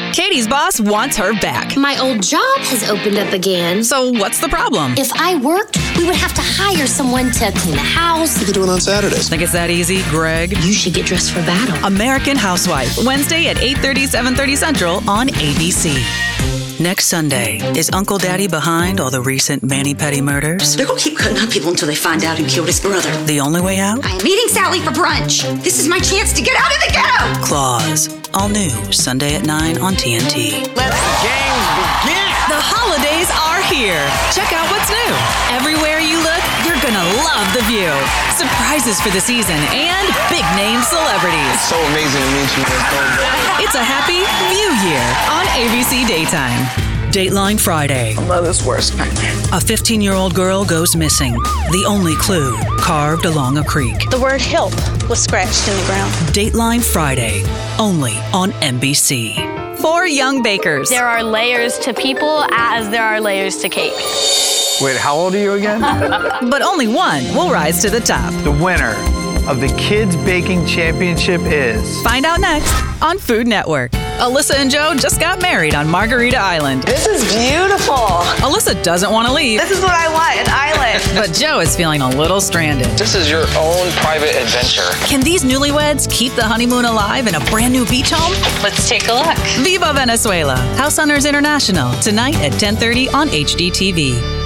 Katie's boss wants her back. My old job has opened up again. So what's the problem? If I worked, we would have to hire someone to clean the house. You could do it on Saturdays. Think it's that easy, Greg? You should get dressed for battle. American Housewife, Wednesday at 8:30, 7:30 Central on ABC. Next Sunday, is Uncle Daddy behind all the recent mani-pedi murders? They're gonna keep cutting up people until they find out who killed his brother. The only way out? I am meeting Sally for brunch. This is my chance to get out of the ghetto! Claws. All new, Sunday at 9 on TNT. Let the games begin! The holidays are here. Check out what's new. Everywhere you look, you're gonna love the view. Surprises for the season and big name celebrities. So amazing to meet you. It's a happy View year on ABC Daytime. Dateline Friday. Mother's worst nightmare. A 15-year-old girl goes missing. The only clue, carved along a creek. The word help was scratched in the ground. Dateline Friday, only on NBC. 4 young bakers. There are layers to people as there are layers to cake. Wait, how old are you again? But only one will rise to the top. The winner of the Kids Baking Championship is... Find out next on Food Network. Alyssa and Joe just got married on Margarita Island. This is beautiful. Alyssa doesn't want to leave. This is what I want, an island. But Joe is feeling a little stranded. This is your own private adventure. Can these newlyweds keep the honeymoon alive in a brand new beach home? Let's take a look. Viva Venezuela. House Hunters International, tonight at 10:30 on HGTV.